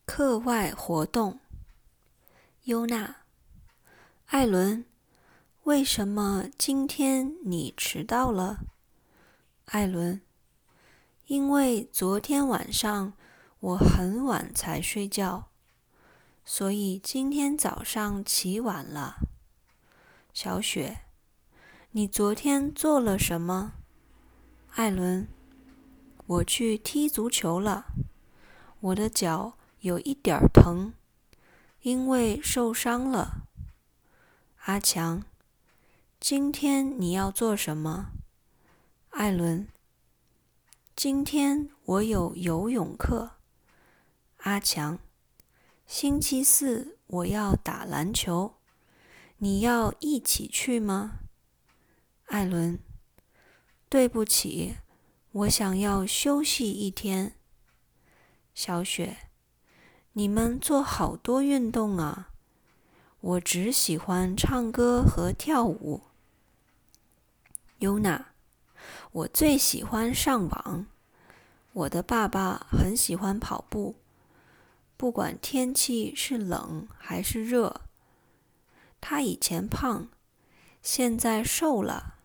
课外活动。优娜，艾伦，为什么今天你迟到了？艾伦，因为昨天晚上我很晚才睡觉，所以今天早上起晚了。小雪，你昨天做了什么？艾伦，我去踢足球了，我的脚有一点疼，因为受伤了。阿强，今天你要做什么？艾伦，今天我有游泳课。阿强，星期四我要打篮球，你要一起去吗？艾伦，对不起，我想要休息一天。小雪，你们做好多运动啊，我只喜欢唱歌和跳舞。优娜，我最喜欢上网。我的爸爸很喜欢跑步，不管天气是冷还是热。他以前胖，现在瘦了。